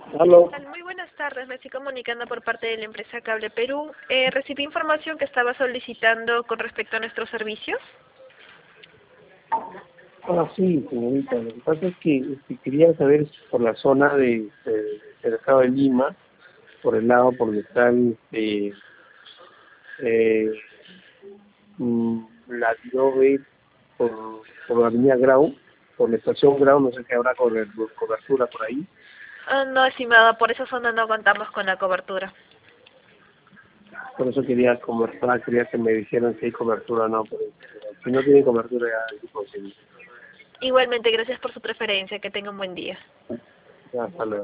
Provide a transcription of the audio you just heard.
Aló. Muy buenas tardes, me estoy comunicando por parte de la empresa Cable Perú. Recibí información que estaba solicitando con respecto a nuestros servicios. Sí, señorita. Lo que pasa es que quería saber por la zona del estado de Lima, por el lado por donde están eh, la Diove, por la avenida Grau, por la estación Grau, no sé si habrá cobertura por ahí. No, estimada, por esa zona no contamos con la cobertura. Por eso quería conversar, quería que me dijeran si hay cobertura o no. Pero si no tienen cobertura, ya es imposible. Igualmente, gracias por su preferencia. Que tenga un buen día. Ya, hasta luego.